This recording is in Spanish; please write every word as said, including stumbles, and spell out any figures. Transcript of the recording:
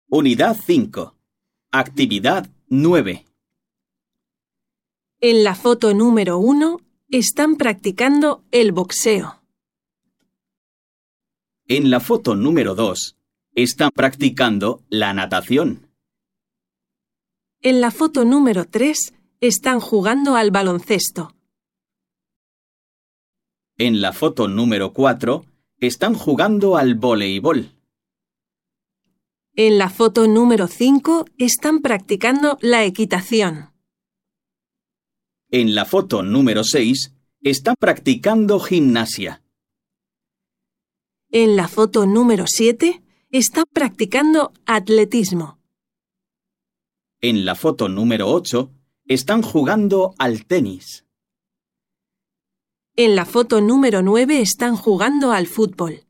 Unidad cinco. Actividad nueve. En la foto número uno están practicando el boxeo. En la foto número dos están practicando la natación. En la foto número tres están jugando al baloncesto. En la foto número cuatro están jugando al voleibol. En la foto número cinco están practicando la equitación. En la foto número seis están practicando gimnasia. En la foto número siete están practicando atletismo. En la foto número ocho están jugando al tenis. En la foto número nueve están jugando al fútbol.